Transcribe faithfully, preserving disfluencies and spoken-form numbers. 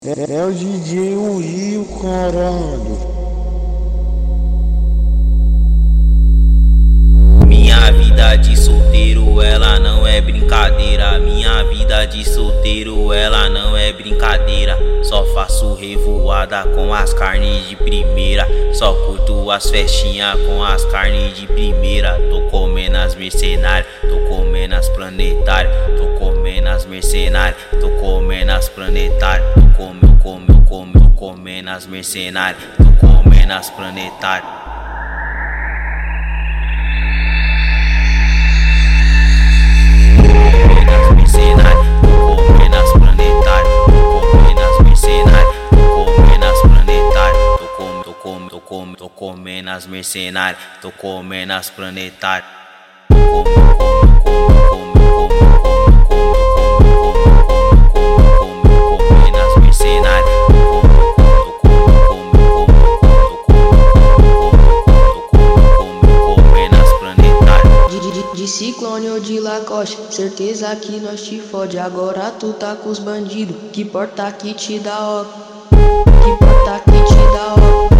É, é o D J o Rio, caralho. Minha vida de solteiro, ela não é brincadeira. Minha vida de solteiro, ela não é brincadeira. Só faço revoada com as carnes de primeira. Só curto as festinhas com as carnes de primeira. Tô comendo as mercenárias, tô comendo as planetárias. Tô comendo as mercenárias, tô comendo as planetárias. Tô comendo, comendo, comendo, tô comendo as mercenárias. Tô comendo as planetárias. Tô comendo as mercenárias, tô comendo as planetárias. Tô comendo, comendo as mercenárias. Tô comendo as planetárias. De, de, de Ciclone ou de Lacoste, certeza que nós te fode. Agora tu tá com os bandidos, que porta que te dá ó. Que porta que te dá ó.